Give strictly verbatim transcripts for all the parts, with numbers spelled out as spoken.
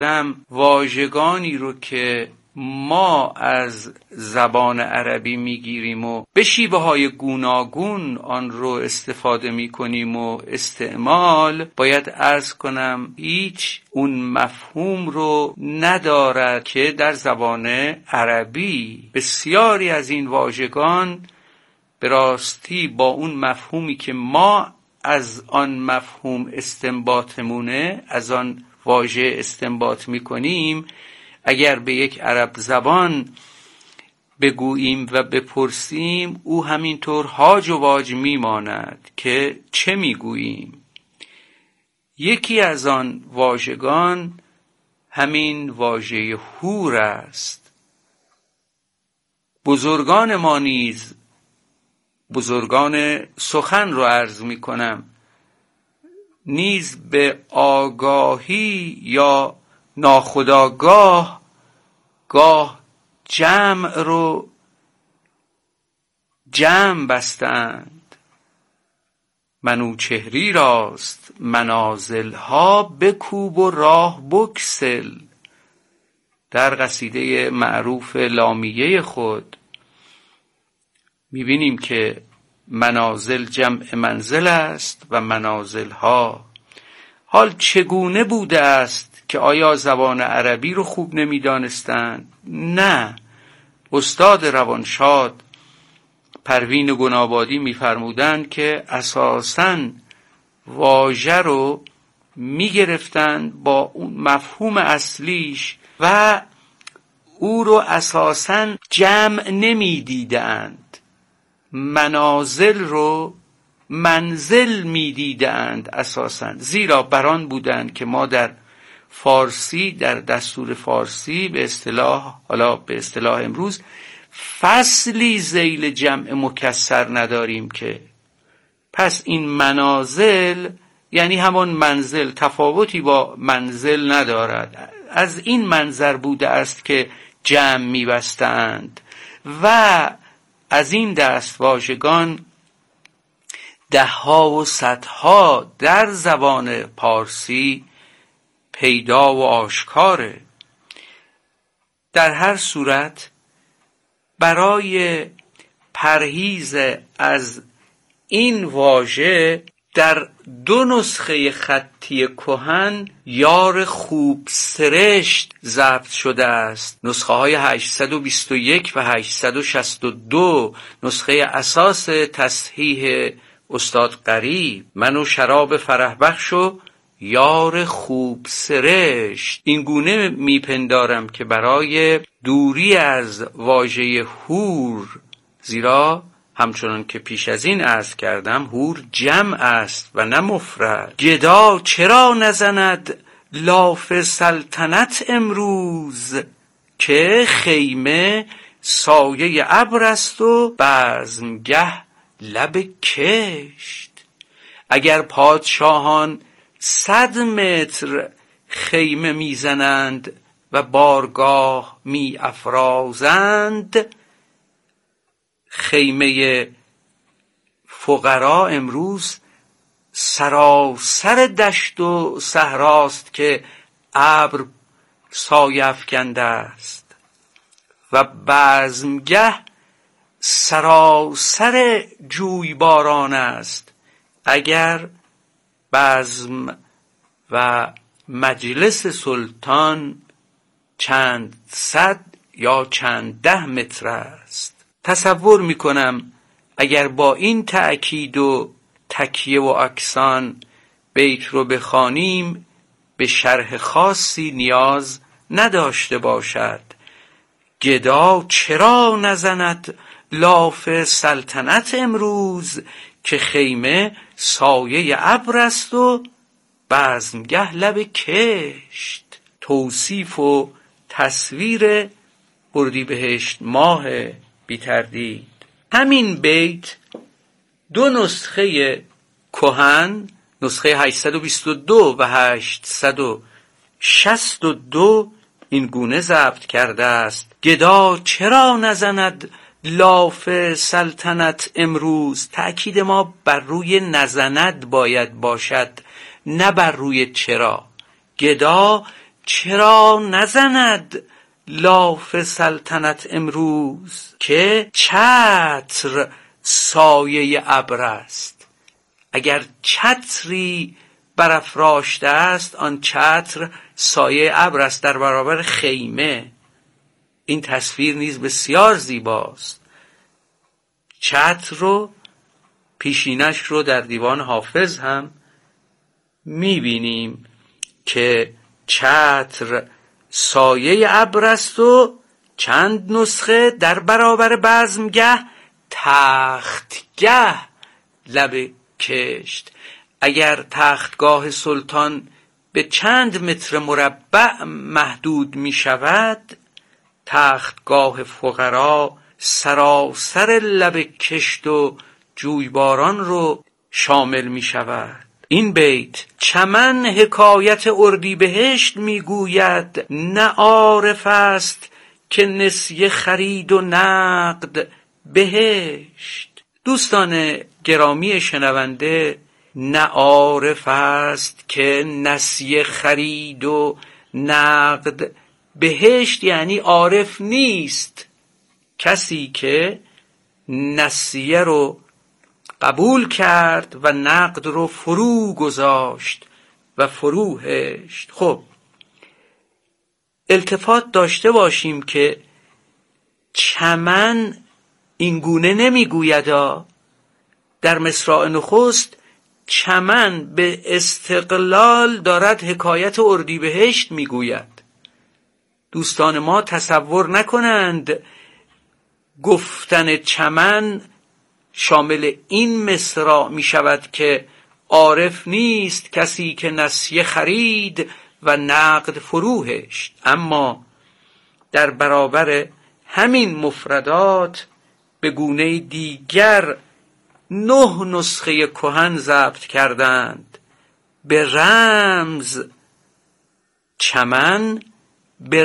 واژگانی رو که ما از زبان عربی میگیریم و به شیوه های گوناگون آن رو استفاده میکنیم و استعمال، باید عرض کنم هیچ اون مفهوم رو ندارد که در زبان عربی بسیاری از این واژگان به راستی با اون مفهومی که ما از آن مفهوم استنباطمونه، از آن واژه استنباط میکنیم، اگر به یک عرب زبان بگوییم و بپرسیم او همینطور هاج و واج میماند که چه میگوییم. یکی از آن واژگان همین واژه حور است. بزرگان ما نیز، بزرگان سخن رو عرض میکنم، نیز به آگاهی یا ناخودآگاه گاه جمع رو جمع بستند. منوچهری راست منازلها بکوب و راه بکسل. در قصیده معروف لامیه خود میبینیم که منازل جمع منزل است و منازلها. حال چگونه بوده است که آیا زبان عربی رو خوب نمیدانستند؟ نه. استاد روانشاد پروین گنابادی میفرمودند که اساساً واژه رو میگرفتند با اون مفهوم اصلیش و او رو اساساً جمع نمیدیدند. منازل رو منزل میدیدند اساساً، زیرا بران بودند که ما در فارسی، در دستور فارسی به اصطلاح، حالا به اصطلاح امروز، فصلی ذیل جمع مکسر نداریم که. پس این منازل یعنی همون منزل، تفاوتی با منزل ندارد. از این منظر بوده است که جمع می‌بستند و از این دست واژگان دهها و صدها در زبان پارسی پیدا و آشکاره. در هر صورت برای پرهیز از این واژه در دو نسخه خطی کهن یار خوب سرشت ضبط شده است. نسخه های هشتصد و بیست و یک و هشتصد و شصت و دو، نسخه اساس تصحیح استاد غریب. منو شراب فرح بخش و یار خوب سرشت. این گونه میپندارم که برای دوری از واژه حور، زیرا همچنان که پیش از این عرض کردم حور جمع است و نه مفرد. گدا چرا نزند لاف سلطنت امروز، که خیمه سایه ابر است و بزمگه لب کشت. اگر پادشاهان صد متر خیمه میزنند و بارگاه می افرازند، خیمه فقرا امروز سراسر دشت و صحراست که ابر سایه افکنده است و بزمگه سراسر جویباران است. اگر بزم و مجلس سلطان چند صد یا چند ده متر است. تصور میکنم اگر با این تأکید و تکیه و اکسان بیت رو بخوانیم به شرح خاصی نیاز نداشته باشد. گدا چرا نزند لاف سلطنت امروز، که خیمه سایه ابر است و بزمگه لب کشت. توصیف و تصویر اردیبهشت ماه بی تردید. همین بیت دو نسخه کهن، نسخه هشتصد و بیست و دو و هشتصد و شصت و دو این گونه ضبط کرده است: گدا چرا نزند لاف سلطنت امروز. تأکید ما بر روی نزند باید باشد، نه بر روی چرا. گدا چرا نزند لاف سلطنت امروز، که چتر سایه ابر است. اگر چتری برافراشته است، آن چتر سایه ابر است در برابر خیمه. این تصویر نیز بسیار زیباست. چتر رو، پیشینش رو در دیوان حافظ هم میبینیم که چتر سایه ابر است و چند نسخه در برابر بزمگه تختگه لب کشت. اگر تختگاه سلطان به چند متر مربع محدود می شود، تختگاه فقرا سراسر لب کشت و جویباران رو شامل می شود. این بیت چمن حکایت اردیبهشت می گوید، نه عارف است که نسیه خرید و نقد بهشت. دوستان گرامی شنونده، نه عارف است که نسیه خرید و نقد بهشت یعنی عارف نیست کسی که نسیه رو قبول کرد و نقد رو فرو گذاشت و فرو هشت. خب التفات داشته باشیم که چمن این گونه نمی گوید. در مصرع نخست چمن به استقلال دارد حکایت اردیبهشت می گوید. دوستان ما تصور نکنند گفتن چمن شامل این مصرع می شود که عارف نیست کسی که نسیه خرید و نقد فرو هشت. اما در برابر همین مفردات به گونه دیگر نه نسخه کهن ضبط کردند. به رمز چمن به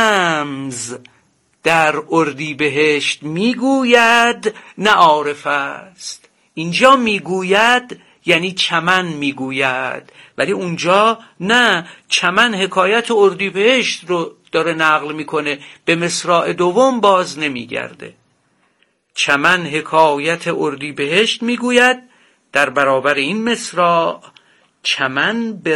رمز در اردیبهشت میگوید، نه عارف است. اینجا میگوید یعنی چمن میگوید، ولی اونجا نه، چمن حکایت اردیبهشت رو داره نقل میکنه، به مصرع دوم باز نمیگرده. چمن حکایت اردیبهشت میگوید، در برابر این مصرع چمن به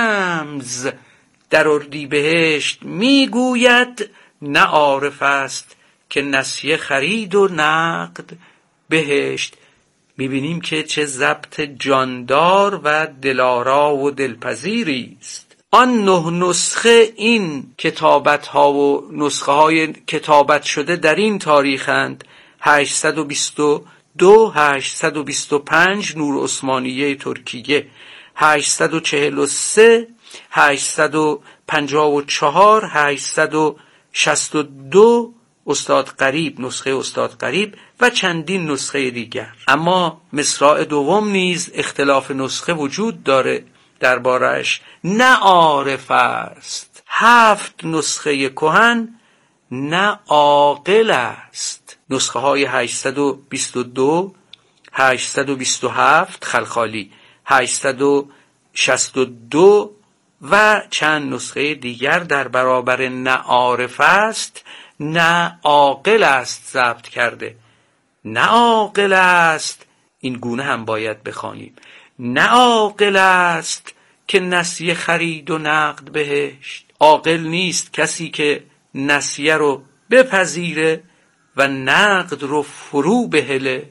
رمز در اردیبهشت میگوید، نه عارف است که نسیه خرید و نقد بهشت. میبینیم که چه ضبط جاندار و دلارا و دلپذیری است. آن نه نسخه این کتابت ها و نسخه های کتابت شده در این تاریخند: هشتصد و بیست و دو، هشتصد و بیست و پنج نور عثمانیه ترکیه، هشتصد و چهل و سه، هشتصد و پنجاه و چهار، هشتصد و شصت و دو استاد قریب، نسخه استاد قریب و چندین نسخه دیگر. اما مصرع دوم نیز اختلاف نسخه وجود داره دربارش. نه عارف است، هفت نسخه کهن، نه عاقل است. نسخه های هشتصد و بیست و دو، هشتصد و بیست و هفت خلخالی، هشتصد و شصت و دو و چند نسخه دیگر در برابر نه عارف است نه عاقل است ضبط کرده. نه عاقل است، این گونه هم باید بخوانیم، نه عاقل است که نسیه خرید و نقد بهشت. عاقل نیست کسی که نسیه رو بپذیره و نقد رو فرو بهله.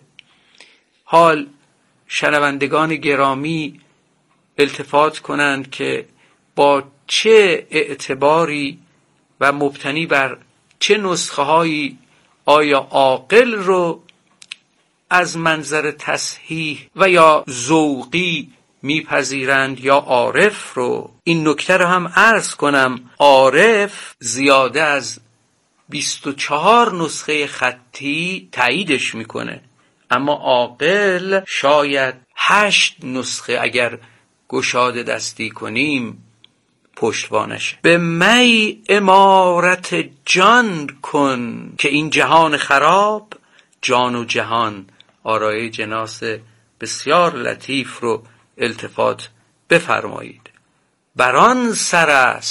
حال شنوندگان گرامی التفات کنند که با چه اعتباری و مبتنی بر چه نسخه هایی آیا عاقل رو از منظر تصحیح و یا ذوقی میپذیرند یا عارف رو. این نکته رو هم عرض کنم، عارف زیاده از بیست و چهار نسخه خطی تاییدش میکنه، اما عاقل شاید هشت نسخه اگر گشاده دستی کنیم پشتوانشه. به می امارت جان کن که این جهان خراب جان و جهان. آرای جناس بسیار لطیف رو التفات بفرمایید. بران سر است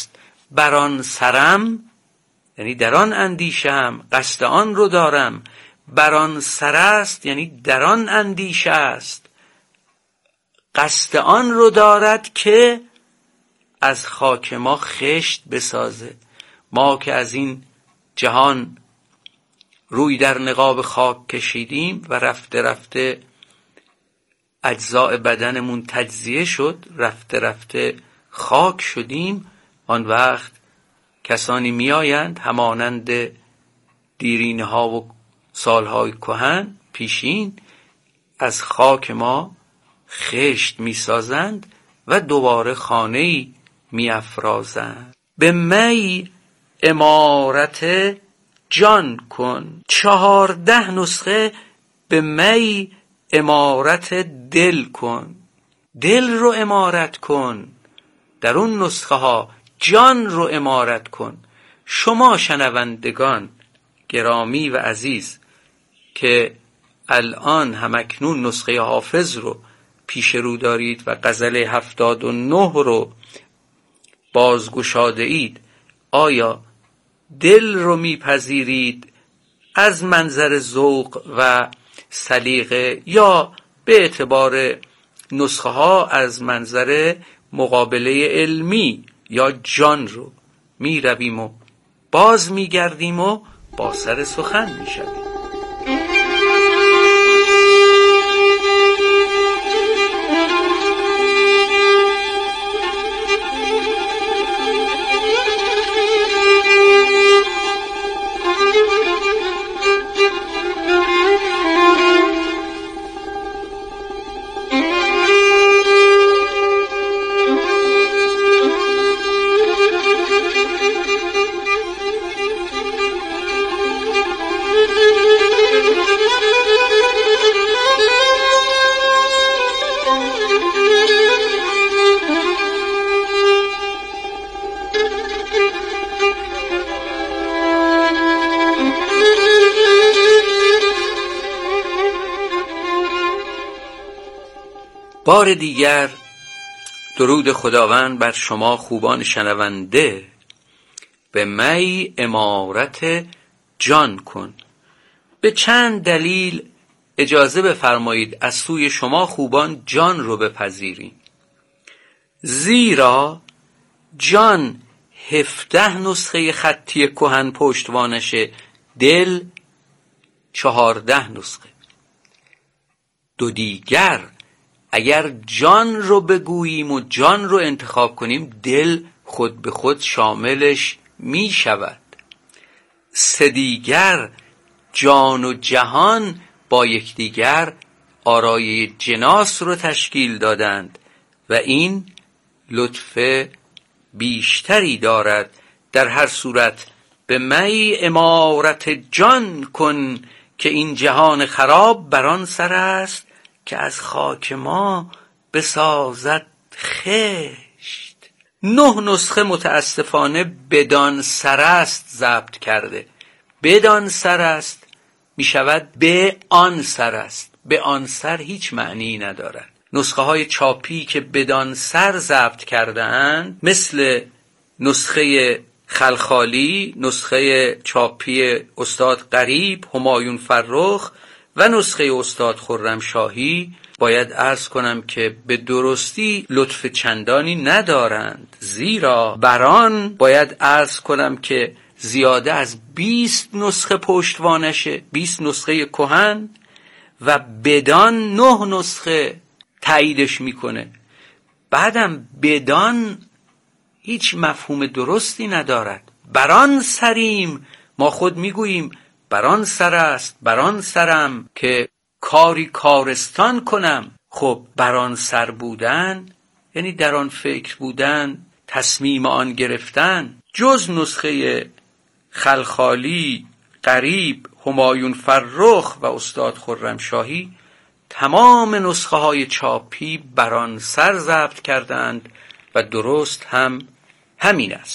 بران سرم یعنی در آن اندیشم، قصد آن رو دارم. بران سر است یعنی در آن اندیشه است، قصد آن رو دارد که از خاک ما خشت بسازه. ما که از این جهان روی در نقاب خاک کشیدیم و رفته رفته اجزاء بدنمون تجزیه شد، رفته رفته خاک شدیم، آن وقت کسانی می آیند همانند دیرینه ها و سالهای کهن پیشین از خاک ما خشت می سازند و دوباره خانه‌ای می افرازند. به می امارت جان کن. چهارده نسخه به می امارت دل کن. دل رو امارت کن. در اون نسخه ها جان رو امارت کن. شما شنوندگان گرامی و عزیز که الان همکنون نسخه حافظ رو پیش رو دارید و غزل هفتاد و نه رو بازگشاده اید، آیا دل رو میپذیرید از منظر ذوق و سلیقه یا به اعتبار نسخه ها از منظر مقابله علمی یا جان رو؟ می رویم و باز می گردیم و با سر سخن می شویم. بار دیگر درود خداوند بر شما خوبان شنونده. به می امارت جان کن. به چند دلیل اجازه بفرمایید از سوی شما خوبان جان رو بپذیریم. زیرا جان هفده نسخه خطی کهن پشتوانشه، دل چهارده نسخه. دو دیگر اگر جان رو بگوییم و جان رو انتخاب کنیم، دل خود به خود شاملش می شود. سه دیگر جان و جهان با یکدیگر آرای جناس رو تشکیل دادند و این لطف بیشتری دارد. در هر صورت به می امارت جان کن که این جهان خراب بران سر است که از خاک ما بسازد خشت. نه نسخه متاسفانه بدان سر است ضبط کرده. بدان سر است می شود به آن سر است. به آن سر هیچ معنی ندارد. نسخه های چاپی که بدان سر ضبط کرده اند مثل نسخه خلخالی، نسخه چاپی استاد غریب، همایون فرخ و نسخه استاد خرمشاهی، باید عرض کنم که به درستی لطف چندانی ندارند. زیرا بران باید عرض کنم که زیاده از بیست نسخه پشتوانشه، بیست نسخه کهن، و بدان نه نسخه تاییدش میکنه. بعدم بدان هیچ مفهوم درستی ندارد. بران سریم، ما خود میگوییم بران سر است، بران سرم که کاری کارستان کنم. خب بران سر بودن یعنی در آن فکر بودن، تصمیم آن گرفتن. جز نسخه خلخالی، غریب، همایون فرخ و استاد خرمشاهی تمام نسخه های چاپی بران سر ضبط کردند و درست هم همین است.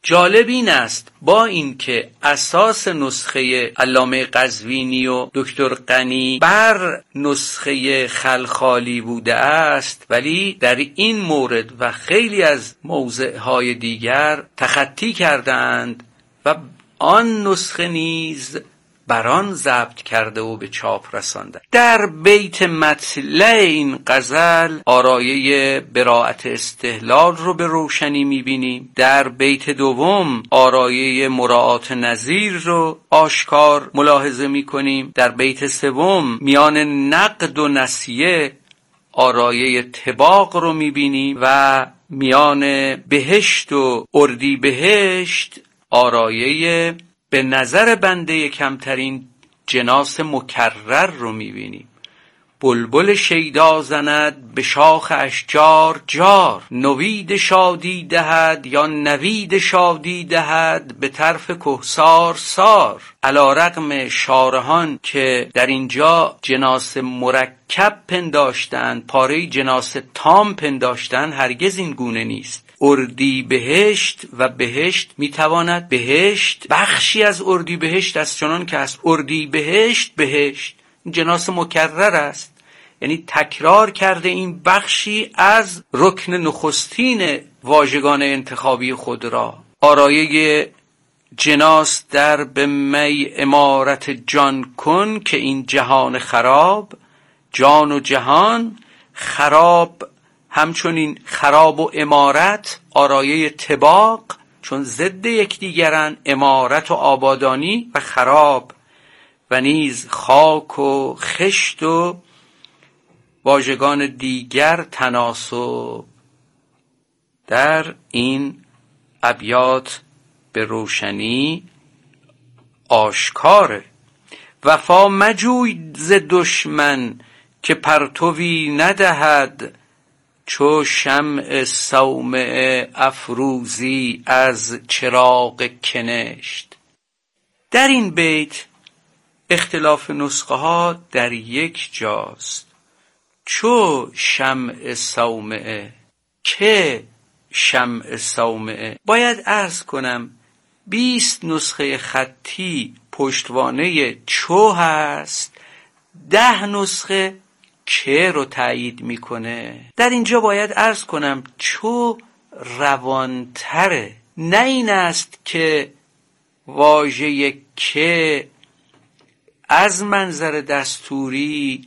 جالب این است با اینکه اساس نسخه علامه قزوینی و دکتر غنی بر نسخه خلخالی بوده است، ولی در این مورد و خیلی از موضعهای دیگر تخطی کردند و آن نسخه نیز بران ضبط کرده و به چاپ رسانده. در بیت مطلع این غزل آرایه براءت استحلال رو به روشنی میبینیم. در بیت دوم آرایه مراعات نظیر رو آشکار ملاحظه میکنیم. در بیت سوم میان نقد و نسیه آرایه طباق رو میبینیم و میان بهشت و اردی بهشت آرایه به نظر بنده کمترین جناس مکرر رو میبینیم. بلبل شیدا زند به شاخ اشجار جار، نوید شادی دهد یا نوید شادی دهد به طرف کهسار سار. علی رغم شارحان که در اینجا جناس مرکب پنداشتند، پاره جناس تام پنداشتند، هرگز این گونه نیست. اردی بهشت و بهشت میتواند بهشت بخشی از اردی بهشت است، چنان که از اردی بهشت بهشت جناس مکرر است، یعنی تکرار کرده این بخشی از رکن نخستین واژگان انتخابی خود را. آرایه جناس در به می امارت جان کن که این جهان خراب، جان و جهان خراب، همچنین خراب و امارت آرایه طباق، چون ضد یکدیگرند، امارت و آبادانی و خراب، و نیز خاک و خشت و واژگان دیگر تناسب. در این ابیات به روشنی آشکاره. وفا مجوی ز دشمن که پرتوی ندهد، چو شمع صومعه افروزی از چراغ کنشت. در این بیت اختلاف نسخه ها در یک جاست. چو شمع صومعه، که شمع صومعه. باید عرض کنم بیست نسخه خطی پشتوانه چو هست، ده نسخه که رو تایید میکنه. در اینجا باید عرض کنم چو روانتره. نه این است که واژه که از منظر دستوری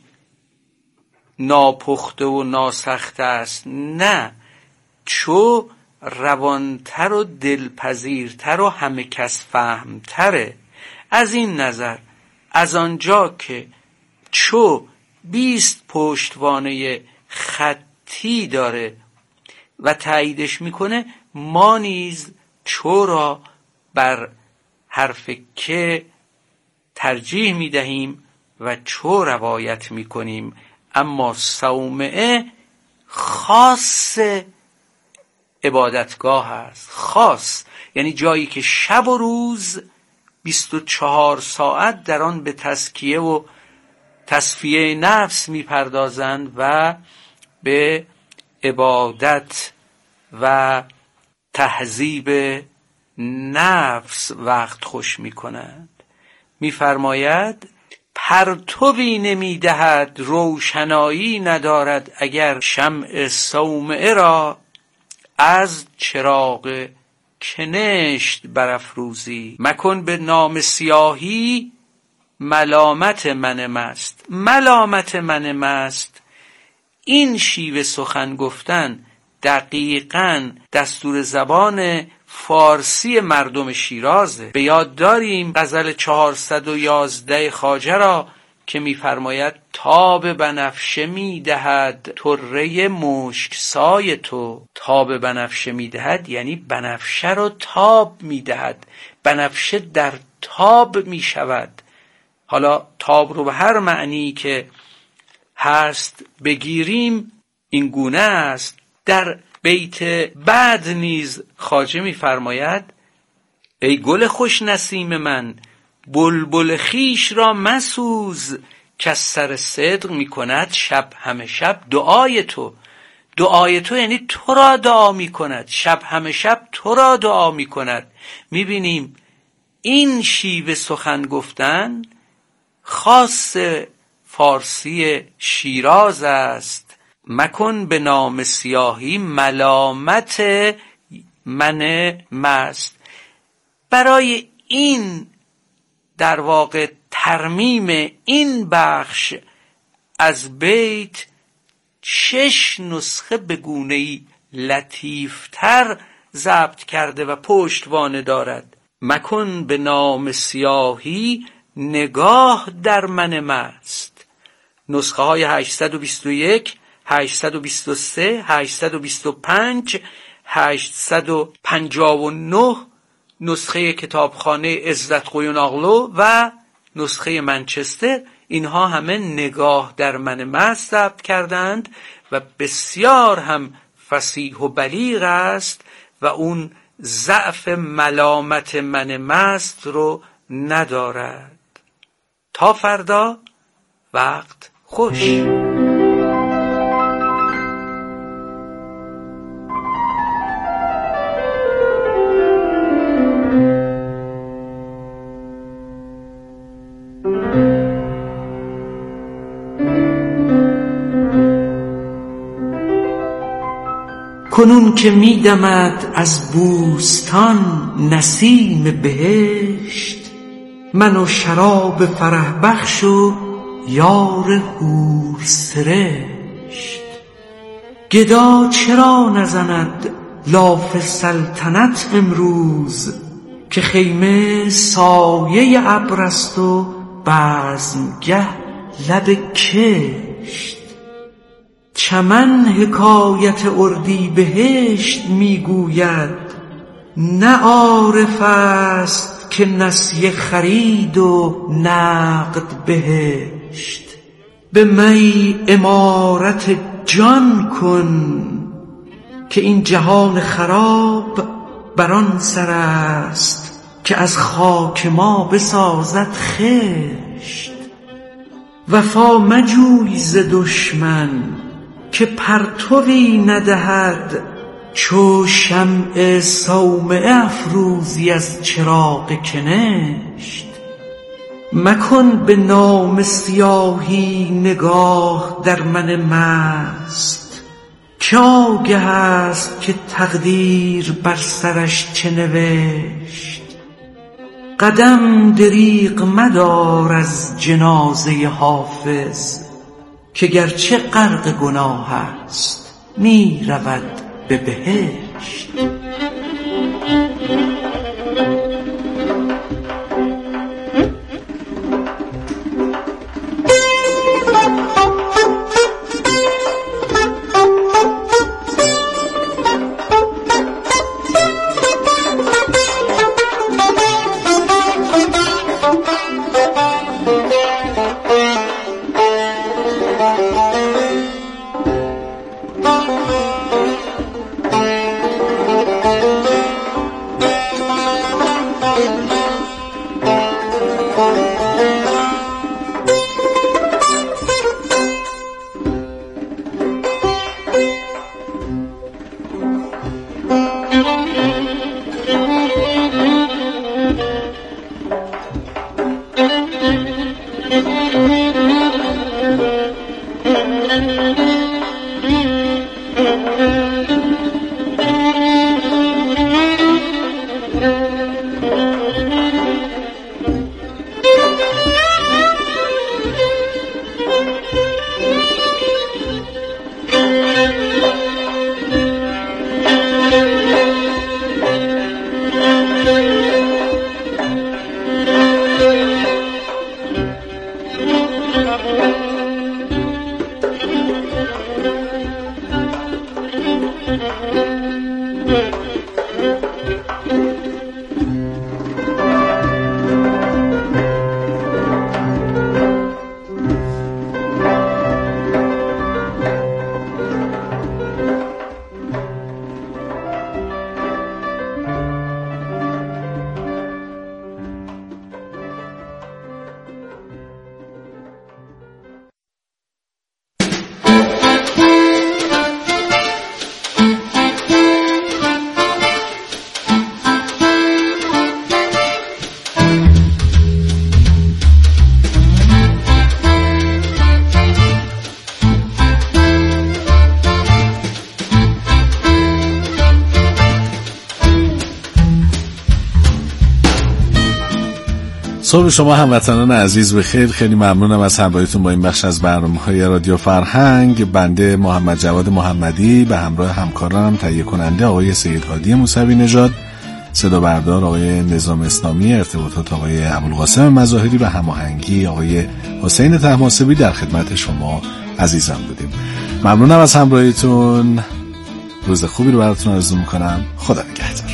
ناپخته و ناسخت است، نه، چو روانتر و دلپذیرتر و همه کس فهمتره. از این نظر از آنجا که چو بیست پشتوانه خطی داره و تاییدش میکنه، ما نیز چو را بر حرف که ترجیح میدهیم و چو روایت میکنیم. اما صومعه خاص عبادتگاه است، خاص یعنی جایی که شب و روز بیست و چهار ساعت در آن به تزکیه و تصفیه نفس میپردازند و به عبادت و تهذیب نفس وقت خوش میکنند. میفرماید پرتوی نمیدهد روشنایی ندارد اگر شمع صومعه را از چراغ کنشت برافروزی. مکن به نام سیاهی ملامت من مست. ملامت من مست، این شیوه سخن گفتن دقیقاً دستور زبان فارسی مردم شیرازه. به یاد داریم غزل چهارصد و یازده خواجه را که می‌فرماید تاب بنفشه می‌دهد طره مشک سای تو. تاب بنفشه می‌دهد یعنی بنفشه رو تاب می‌دهد، بنفشه در تاب می‌شود. حالا تاب رو به هر معنی که هست بگیریم این گونه است. در بیت بعد نیز خواجه می‌فرماید ای گل خوش نسیم من بلبل خیش را مسوز، که سر صدق می‌کند شب همه شب دعای تو. دعای تو یعنی تو را دعا می کند، شب همه شب تو را دعا می کند. می بینیم این شیوه سخن گفتن خاص فارسی شیراز است. مکن به نام سیاهی ملامت من مست. برای این در واقع ترمیم این بخش از بیت شش نسخه به گونه‌ای لطیفتر ضبط کرده و پشتوانه دارد. مکن به نام سیاهی نگاه در من مست. نسخه های هشتصد و بیست و یک، هشتصد و بیست و سه، هشتصد و بیست و پنج، هشتصد و پنجاه و نه، نسخه کتابخانه عزت قویوناغلو و نسخه منچستر، اینها همه نگاه در من مست ضبط کردند و بسیار هم فصیح و بلیغ است و اون ضعف ملامت من مست رو ندارد. تا فردا، وقت خوش. کنون که می دمد از بوستان نسیم بهشت، من و شراب فرح بخش و یار حور سرشت. گدا چرا نزند لاف سلطنت امروز، که خیمه سایه ابر است و بزمگه لب کشت. چمن حکایت اردی بهشت میگوید، نه عارف است که نسیه خرید و نقد بهشت. به می امارت جان کن که این جهان خراب بران سر است، که از خاک ما بسازد خشت. وفا مجوی ز دشمن که پرتوی ندهد، چو شمع صومعه افروزی از چراغ کنشت. مکن به نام سیاهی نگاه در من مست، که آگه است که تقدیر بر سرش چه نوشت. قدم دریغ مدار از جنازه حافظ، که گرچه غرق گناه است می رود به بهشت. Thank you. صبح شما هموطنان عزیز بخیر. خیلی ممنونم از همراهیتون با این بخش از برنامه‌های رادیو فرهنگ. بنده محمد جواد محمدی به همراه همکارانم تهیه کننده آقای سید هادی موسوی نژاد، صدا بردار آقای نظام اسلامی، ارتباطات آقای ابوالقاسم مظاهری و هماهنگی آقای حسین طهماسبی در خدمت شما عزیزان بودیم. ممنونم از همراهیتون. روز خوبی رو براتون آرزو میکنم. خدا نگهدار.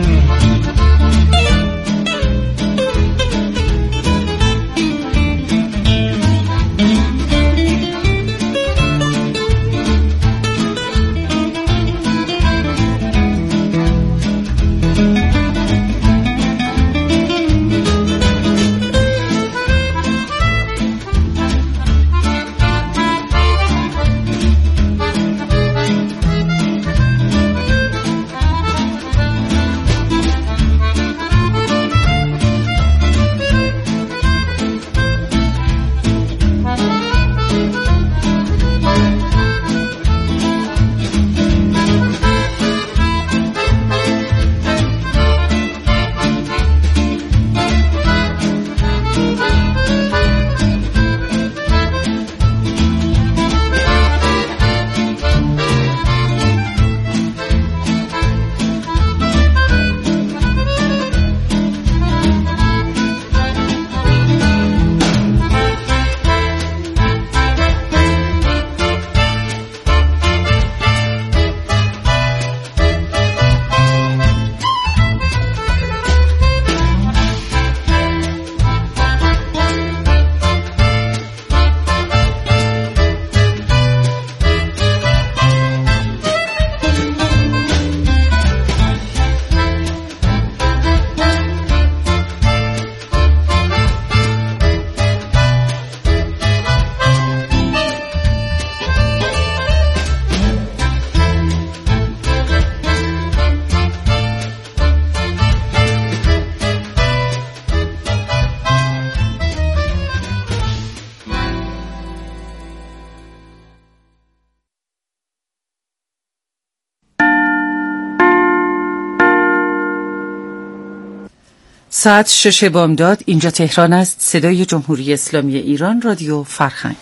ساعت شش بامداد. اینجا تهران است. صدای جمهوری اسلامی ایران، رادیو فرهنگ.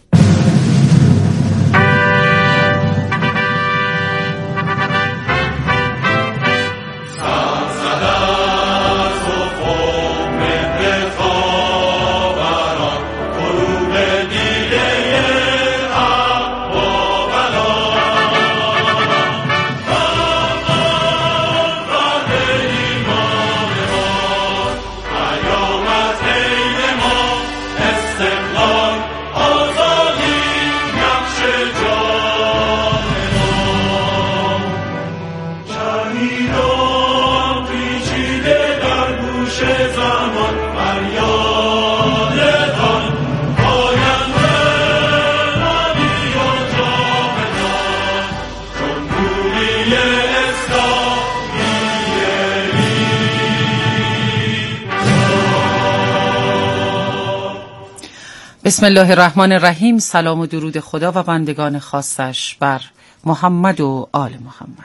بسم الله الرحمن الرحیم. سلام و درود خدا و بندگان خاصش بر محمد و آل محمد.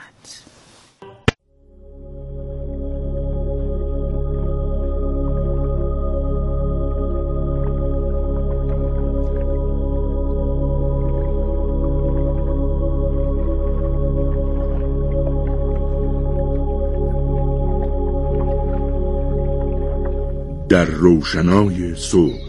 در روشنای صبح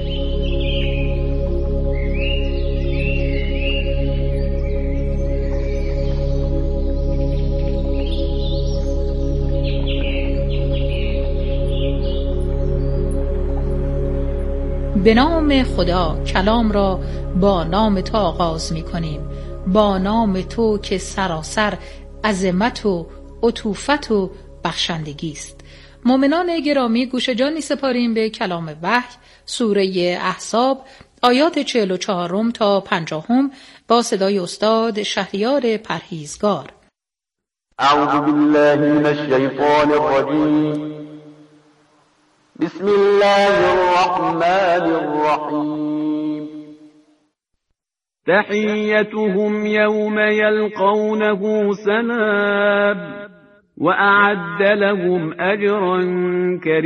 به نام خدا. کلام را با نام تو آغاز می کنیم، با نام تو که سراسر عظمت و عطوفت و بخشندگی است. مؤمنان گرامی، گوش جانی سپاریم به کلام وحی، سوره احزاب، آیات چهل و چهارم تا پنجاهم با صدای استاد شهریار پرهیزگار. اعوذ بالله من الشیطان الرجیم. بسم الله الرحمن الرحیم. تحیتهم یوم یلقونه سلام و اعد لهم اجرا کریم.